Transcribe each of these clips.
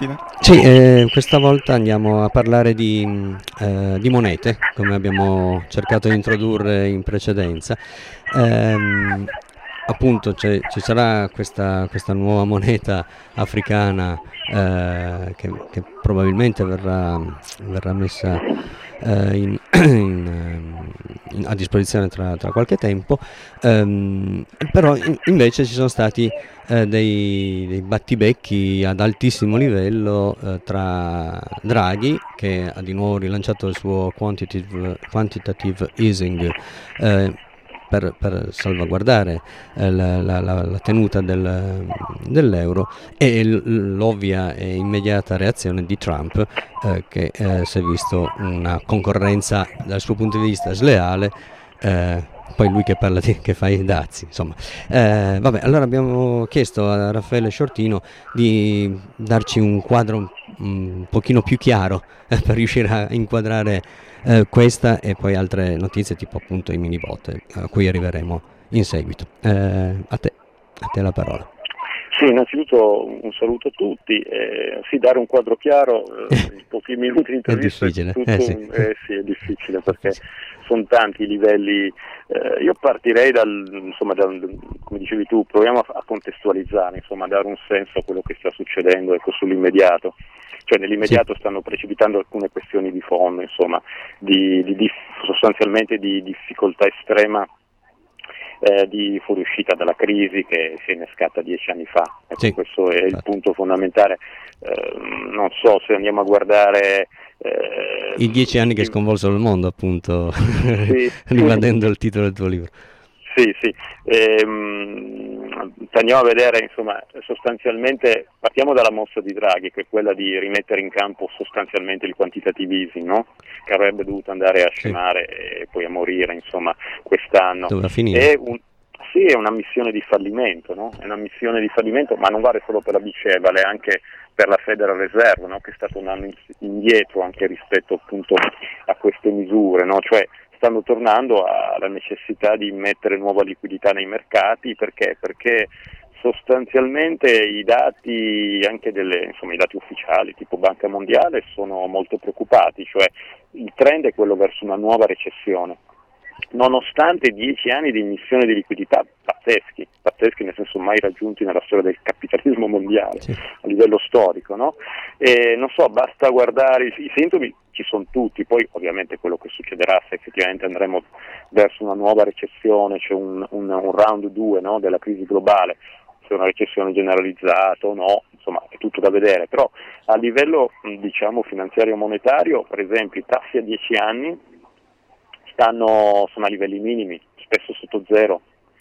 stamattina. Sì, questa volta andiamo a parlare di monete, come abbiamo cercato di introdurre in precedenza. Ehm, Appunto ci sarà questa nuova moneta africana che probabilmente verrà messa a disposizione tra qualche tempo. Però invece ci sono stati dei battibecchi ad altissimo livello tra Draghi, che ha di nuovo rilanciato il suo quantitative easing per salvaguardare la tenuta dell'euro, e l'ovvia e immediata reazione di Trump, che si è visto una concorrenza dal suo punto di vista sleale. Poi lui che fa i dazi, insomma. Vabbè, allora abbiamo chiesto a Raffaele Sciortino di darci un quadro un pochino più chiaro per riuscire a inquadrare questa e poi altre notizie, tipo appunto i mini bot, a cui arriveremo in seguito. A te la parola. Sì, innanzitutto un saluto a tutti. Sì, dare un quadro chiaro in pochi minuti di intervista è difficile, sì, è difficile perché sono tanti i livelli. Io partirei come dicevi tu, proviamo a contestualizzare, insomma, a dare un senso a quello che sta succedendo, ecco, sull'immediato. Cioè nell'immediato stanno precipitando alcune questioni di fondo, insomma, sostanzialmente di difficoltà estrema di fuoriuscita dalla crisi che si è innescata 10 anni fa. Ecco, sì, questo è il punto fondamentale. Non so se andiamo a guardare i 10 anni che sconvolsero il mondo, appunto, sì. Ribadendo il titolo del tuo libro. Sì. Andiamo a vedere, insomma, sostanzialmente partiamo dalla mossa di Draghi, che è quella di rimettere in campo sostanzialmente il quantitative easing, no? Che avrebbe dovuto andare a scemare e poi a morire, insomma, quest'anno. Dove va a finire? È una missione di fallimento, no? È una missione di fallimento, ma non vale solo per la BCE, vale anche per la Federal Reserve, no? Che è stato un anno indietro anche rispetto appunto a queste misure, no? Cioè stanno tornando alla necessità di mettere nuova liquidità nei mercati, perché sostanzialmente i dati anche i dati ufficiali tipo Banca Mondiale sono molto preoccupati, cioè il trend è quello verso una nuova recessione, nonostante 10 anni di emissione di liquidità pazzeschi nel senso mai raggiunti nella storia del capitalismo mondiale, sì, a livello storico, no? Non so, basta guardare, i sintomi ci sono tutti, poi ovviamente quello che succederà se effettivamente andremo verso una nuova recessione, c'è un round 2, no, della crisi globale, se è una recessione generalizzata o no, insomma è tutto da vedere, però a livello diciamo finanziario monetario, per esempio i tassi a 10 anni sono a livelli minimi, spesso sotto zero.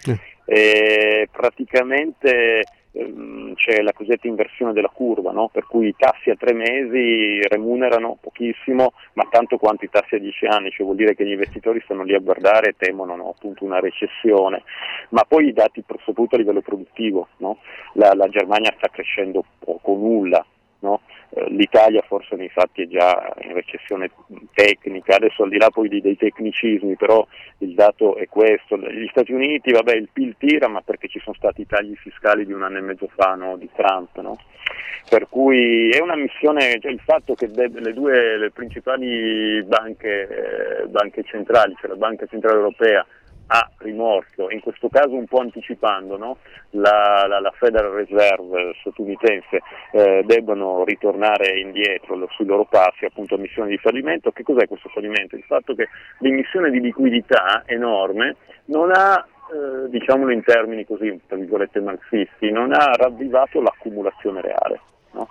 Praticamente c'è la cosiddetta inversione della curva, no? Per cui i tassi a 3 mesi remunerano pochissimo, ma tanto quanto i tassi a 10 anni, cioè vuol dire che gli investitori stanno lì a guardare e temono, no, appunto una recessione. Ma poi i dati soprattutto a livello produttivo, no? La Germania sta crescendo poco o nulla, no? L'Italia forse nei fatti è già in recessione tecnica, adesso al di là poi dei tecnicismi, però il dato è questo. Gli Stati Uniti, vabbè, il PIL tira, ma perché ci sono stati i tagli fiscali di un anno e mezzo fa, no, di Trump, no? Per cui è una missione, cioè il fatto che le principali banche centrali, cioè la Banca Centrale Europea ha rimorchio, in questo caso un po' anticipando, no? la Federal Reserve statunitense debbono ritornare indietro sui loro passi, appunto a missione di fallimento. Che cos'è questo fallimento? Il fatto che l'emissione di liquidità enorme non ha, diciamolo in termini così, tra virgolette marxisti, non ha ravvivato l'accumulazione reale, no?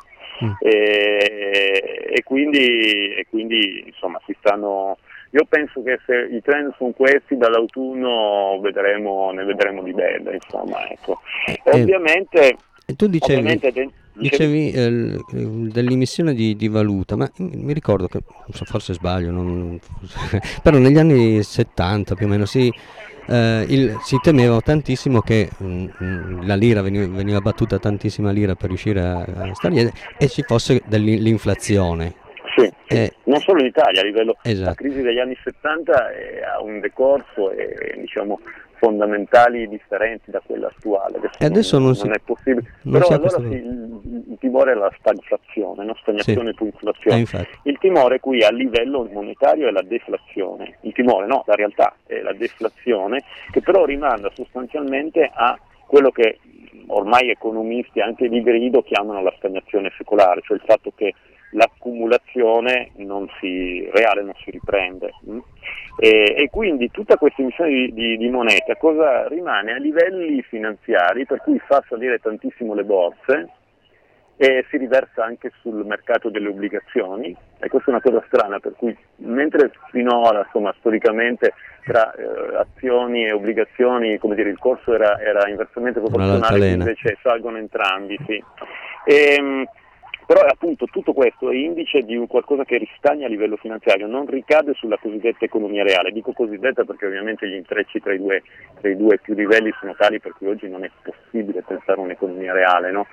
E quindi insomma si stanno. Io penso che se i trend sono questi, dall'autunno ne vedremo di belle, insomma, ecco. Ovviamente. Tu dicevi dell'emissione di valuta, ma mi ricordo che, forse sbaglio, però negli anni 70 più o meno si temeva tantissimo che la lira veniva battuta tantissima lira per riuscire a stare, e ci fosse l'inflazione. Sì, non solo in Italia, a livello esatto. La crisi degli anni 70 ha un decorso e diciamo fondamentali differenti da quella attuale. E adesso non Non è possibile. non Però si ha allora questo. il timore è la stagflazione, no? Stagnazione Sì, più inflazione. infatti. Il timore qui a livello monetario è la deflazione. Il timore no, la realtà è la deflazione, che però rimanda sostanzialmente a quello che ormai economisti anche di grido chiamano la stagnazione secolare, cioè il fatto che l'accumulazione reale non si riprende. E quindi tutta questa emissione di moneta cosa rimane a livelli finanziari, per cui fa salire tantissimo le borse e si riversa anche sul mercato delle obbligazioni, e questa è una cosa strana, per cui mentre finora, insomma, storicamente tra azioni e obbligazioni, come dire, il corso era inversamente proporzionale, qui Un'altalena. invece salgono entrambi, sì. Però appunto tutto questo è indice di qualcosa che ristagna a livello finanziario, non ricade sulla cosiddetta economia reale. Dico cosiddetta perché ovviamente gli intrecci tra i due più livelli sono tali per cui oggi non è possibile pensare a un'economia reale, no?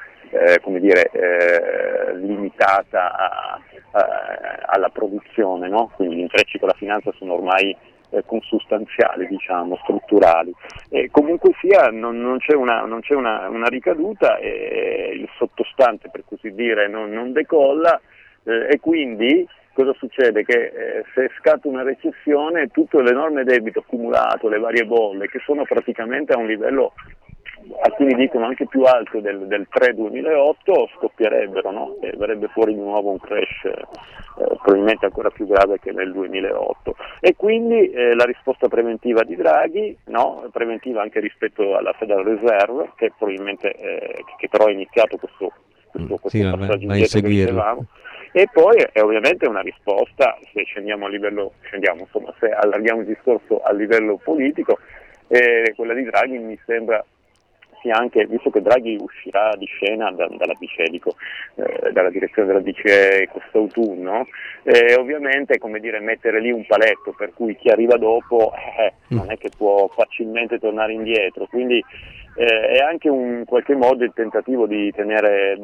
Limitata alla produzione, no? Quindi gli intrecci con la finanza sono ormai consustanziali, diciamo, strutturali. Comunque sia, non c'è una ricaduta, il sottostante, per così dire, non decolla, e quindi cosa succede? Che se scatta una recessione, tutto l'enorme debito accumulato, le varie bolle, che sono praticamente a un livello, alcuni dicono anche più alto del pre-2008, scoppierebbero, no? E verrebbe fuori di nuovo un crash probabilmente ancora più grave che nel 2008. E quindi la risposta preventiva di Draghi, no? Preventiva anche rispetto alla Federal Reserve, che probabilmente che però ha iniziato questo Sì, passaggio vai a indietro che seguirlo. dicevamo. E poi è ovviamente una risposta, se insomma, se allarghiamo il discorso a livello politico, quella di Draghi mi sembra sia anche, visto che Draghi uscirà di scena dalla BCE, dalla direzione della BCE quest'autunno, ovviamente, come dire, mettere lì un paletto per cui chi arriva dopo non è che può facilmente tornare indietro, quindi è anche in qualche modo il tentativo di tenere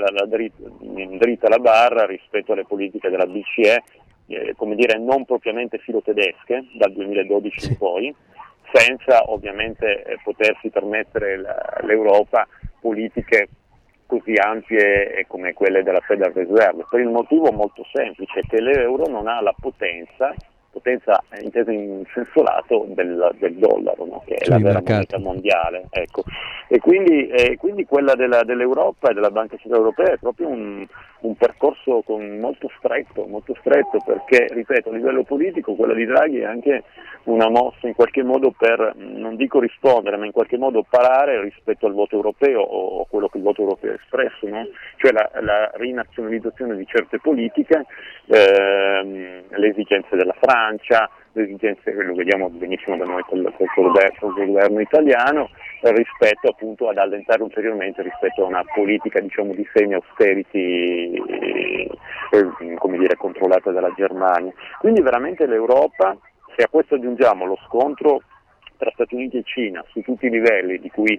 dritta la barra rispetto alle politiche della BCE, come dire, non propriamente filo-tedesche dal 2012 in poi, senza ovviamente potersi permettere l'Europa politiche così ampie come quelle della Federal Reserve, per il motivo molto semplice che l'euro non ha la potenza intesa in senso lato del dollaro, no? Che è la Sui vera mercati. moneta mondiale, ecco. E quindi quella dell'Europa e della Banca Centrale Europea è proprio un percorso molto stretto, perché, ripeto, a livello politico quella di Draghi è anche una mossa in qualche modo per, non dico rispondere, ma in qualche modo parare rispetto al voto europeo o quello che il voto europeo ha espresso, no? Cioè la rinazionalizzazione di certe politiche, le esigenze della Francia, le esigenze, lo vediamo benissimo da noi col governo italiano, rispetto appunto ad allentare ulteriormente rispetto a una politica, diciamo, di semi-austerity, come dire, controllata dalla Germania. Quindi veramente l'Europa, se a questo aggiungiamo lo scontro tra Stati Uniti e Cina su tutti i livelli, di cui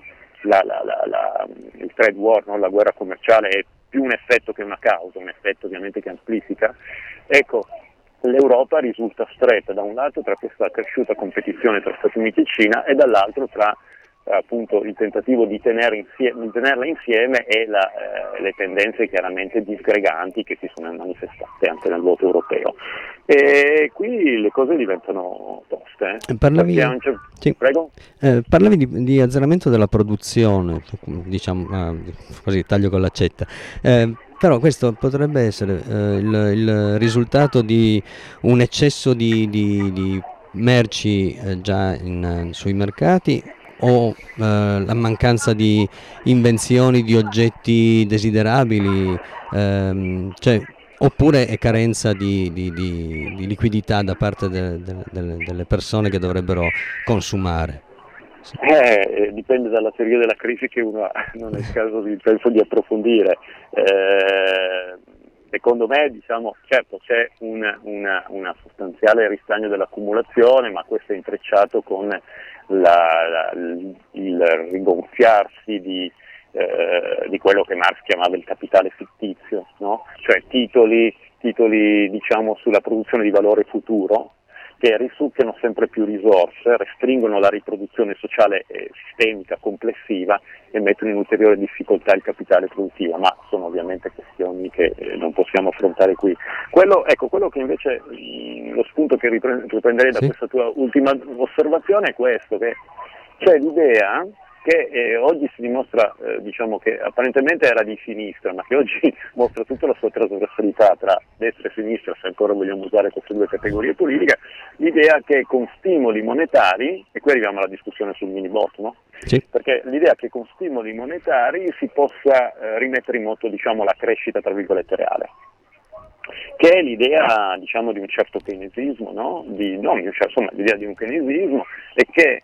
il trade war, no? La guerra commerciale è più un effetto che una causa, un effetto ovviamente che amplifica, ecco, l'Europa risulta stretta da un lato tra questa cresciuta competizione tra Stati Uniti e Cina e dall'altro tra appunto il tentativo di tenerla insieme e le tendenze chiaramente disgreganti che si sono manifestate anche nel voto europeo. E qui le cose diventano toste. Parlavi, sì. Prego? Parlavi di azzeramento della produzione, diciamo, così taglio con l'accetta. Però questo potrebbe essere il risultato di un eccesso di merci già sui mercati, o la mancanza di invenzioni di oggetti desiderabili, cioè, oppure è carenza di liquidità da parte delle persone che dovrebbero consumare. Dipende dalla teoria della crisi che uno ha, non è il caso penso di approfondire. Secondo me, diciamo, certo c'è una sostanziale ristagno dell'accumulazione, ma questo è intrecciato con il rigonfiarsi di quello che Marx chiamava il capitale fittizio, no? Cioè titoli diciamo sulla produzione di valore futuro, che risucchiano sempre più risorse, restringono la riproduzione sociale sistemica complessiva e mettono in ulteriore difficoltà il capitale produttivo, ma sono ovviamente questioni che non possiamo affrontare qui. Quello che invece, lo spunto che riprenderei da questa tua ultima osservazione è questo, che c'è l'idea che oggi si dimostra, diciamo che apparentemente era di sinistra, ma che oggi mostra tutta la sua trasversalità tra destra e sinistra, se ancora vogliamo usare queste due categorie politiche, l'idea che con stimoli monetari, e qui arriviamo alla discussione sul mini-bot, no? Sì. Perché l'idea che con stimoli monetari si possa rimettere in moto, diciamo, la crescita tra virgolette reale, che è l'idea, diciamo, di un certo keynesismo, no? L'idea di un keynesismo, e che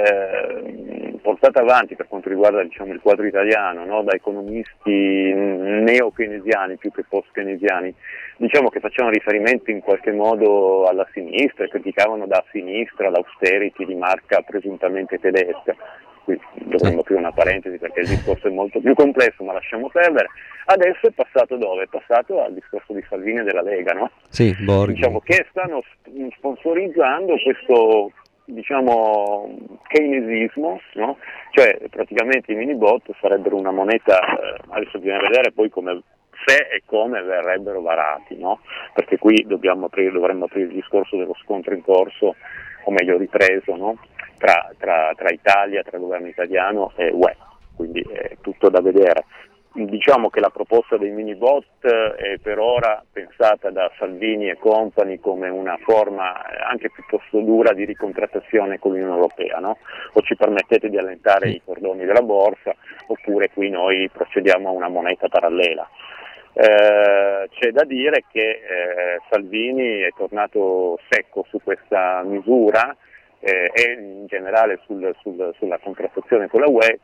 portata avanti per quanto riguarda, diciamo, il quadro italiano, no? Da economisti neo-keynesiani più che post-keynesiani, diciamo, che facevano riferimento in qualche modo alla sinistra e criticavano da sinistra l'austerity di marca presuntamente tedesca. Qui dovremmo aprire una parentesi perché il discorso è molto più complesso, ma lasciamo perdere. Adesso è passato dove? È passato al discorso di Salvini e della Lega, no? Sì, Borghi. Diciamo che stanno sponsorizzando questo, diciamo, keynesismo, no? Cioè praticamente i mini-bot sarebbero una moneta, adesso bisogna vedere poi se e come verrebbero varati, no? Perché qui dovremmo aprire il discorso dello scontro in corso, o meglio ripreso, no? Tra Italia, tra governo italiano e UE, quindi è tutto da vedere. Diciamo che la proposta dei mini-bot è per ora pensata da Salvini e compagni come una forma anche piuttosto dura di ricontrattazione con l'Unione Europea, no? O ci permettete di allentare i cordoni della borsa, oppure qui noi procediamo a una moneta parallela. C'è da dire che Salvini è tornato secco su questa misura e in generale sulla contrattazione con la UE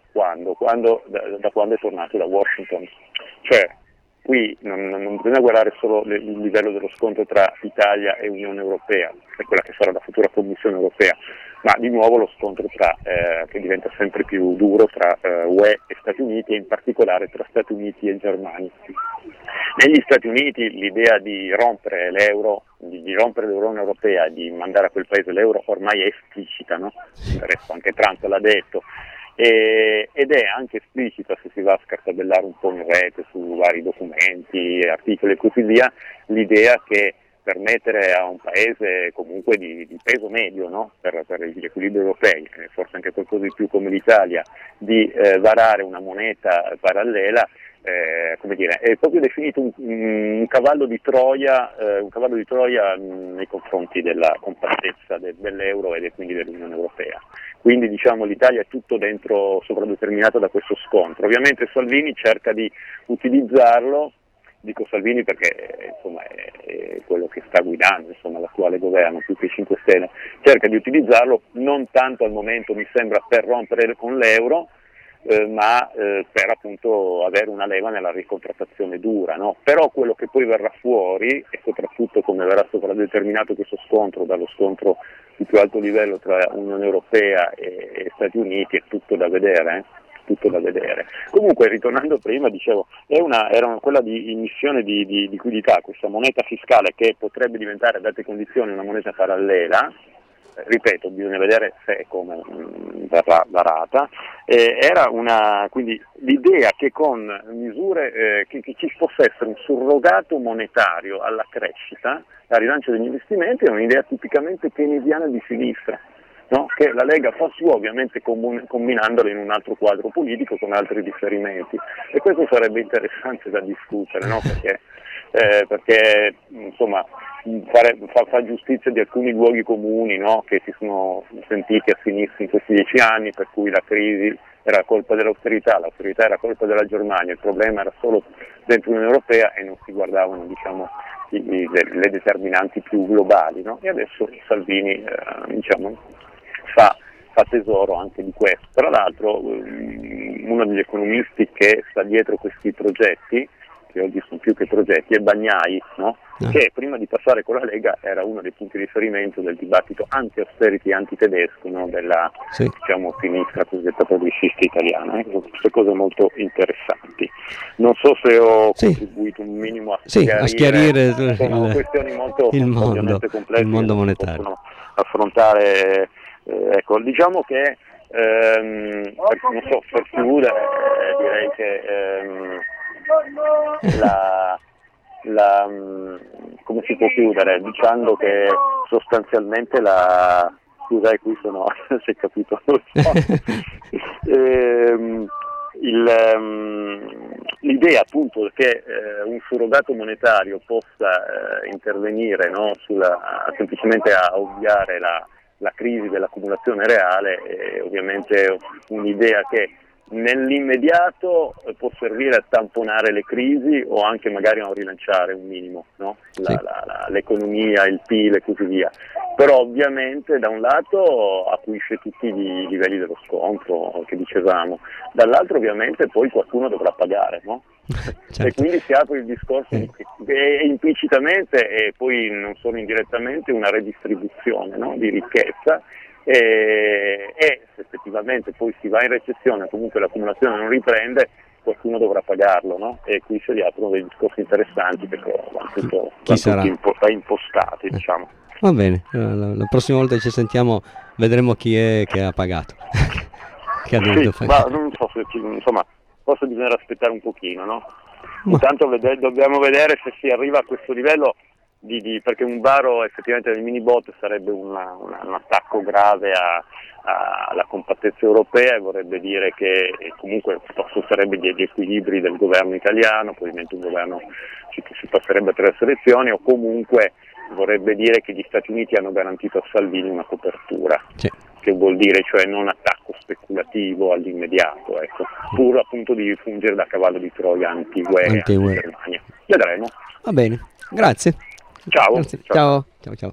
da quando è tornato da Washington. Cioè qui non bisogna guardare solo il livello dello scontro tra Italia e Unione Europea, è quella che sarà la futura Commissione Europea, ma di nuovo lo scontro che diventa sempre più duro tra UE e Stati Uniti, e in particolare tra Stati Uniti e Germania. Negli Stati Uniti l'idea di rompere l'euro, di rompere l'Unione Europea e di mandare a quel paese l'euro ormai è esplicita, no? Adesso anche Trump l'ha detto, ed è anche esplicita, se si va a scartabellare un po' in rete su vari documenti, articoli e così via, l'idea che permettere a un paese comunque di peso medio, no? per gli equilibri europei, forse anche qualcosa di più come l'Italia, di varare una moneta parallela, come dire, è proprio definito un cavallo di Troia, nei confronti della compattezza dell'euro e quindi dell'Unione Europea. Quindi diciamo l'Italia è tutto dentro, sovradeterminata da questo scontro. Ovviamente Salvini cerca di utilizzarlo, dico Salvini perché insomma è quello che sta guidando l'attuale governo più che i 5 Stelle, cerca di utilizzarlo non tanto al momento, mi sembra, per rompere con l'euro, ma per appunto avere una leva nella ricontrattazione dura, no? Però quello che poi verrà fuori, e soprattutto come verrà sovradeterminato questo scontro dallo scontro di più alto livello tra Unione Europea e Stati Uniti, è tutto da vedere. Tutto da vedere. Comunque, ritornando prima, dicevo, era quella di emissione di liquidità, questa moneta fiscale che potrebbe diventare, a date condizioni, una moneta parallela. Ripeto, bisogna vedere se e come verrà varata. Era quindi l'idea che con misure che ci possa essere un surrogato monetario alla crescita, al rilancio degli investimenti, è un'idea tipicamente keynesiana di sinistra, no? Che la Lega fa sua, ovviamente combinandola in un altro quadro politico con altri riferimenti, e questo sarebbe interessante da discutere, no? Perché insomma fa giustizia di alcuni luoghi comuni, no? Che si sono sentiti a sinistra in questi 10 anni, per cui la crisi era colpa dell'austerità, l'austerità era colpa della Germania, il problema era solo dentro l'Unione Europea e non si guardavano, diciamo, le determinanti più globali, no? E adesso Salvini fa tesoro anche di questo. Tra l'altro uno degli economisti che sta dietro questi progetti, che oggi sono più che progetti, è Bagnai, no? Che prima di passare con la Lega era uno dei punti di riferimento del dibattito anti-austerity, anti-tedesco, no? Della diciamo, sinistra cosiddetta progressista italiana. Queste cose molto interessanti. Non so se ho contribuito un minimo a chiarire sono questioni molto il mondo complesse, monetario. affrontare. Ecco, diciamo che non so, per chiudere direi che come si può chiudere? Dicendo che sostanzialmente scusa, qui sono, si è capito, l'idea appunto che un surrogato monetario possa intervenire, no, semplicemente a ovviare la crisi dell'accumulazione reale è ovviamente un'idea che nell'immediato può servire a tamponare le crisi o anche magari a rilanciare un minimo, no? L'economia, il PIL e così via. Però ovviamente da un lato acuisce tutti i livelli dello scontro che dicevamo, dall'altro ovviamente poi qualcuno dovrà pagare, no? Certo. E quindi si apre il discorso implicitamente e poi non solo indirettamente una redistribuzione, no? Di ricchezza. E se effettivamente poi si va in recessione, comunque l'accumulazione non riprende, qualcuno dovrà pagarlo, no? E qui si riaprono dei discorsi interessanti perché vanno tutti impostati, diciamo. Va bene, la prossima volta che ci sentiamo vedremo chi è che ha pagato. Che ha dovuto pagare. Ma non so se insomma, forse bisognerà aspettare un pochino, no? Intanto dobbiamo vedere se si arriva a questo livello perché un varo effettivamente del minibot sarebbe un attacco grave alla compattezza europea e vorrebbe dire che comunque sosterrebbe gli equilibri del governo italiano, probabilmente un governo che si passerebbe attraverso elezioni, o comunque vorrebbe dire che gli Stati Uniti hanno garantito a Salvini una copertura, sì. Che vuol dire cioè non attacco speculativo all'immediato, ecco, pur appunto di fungere da cavallo di Troia anti-guerra in Germania. Vedremo. Va bene, grazie. Ciao. Grazie. Ciao.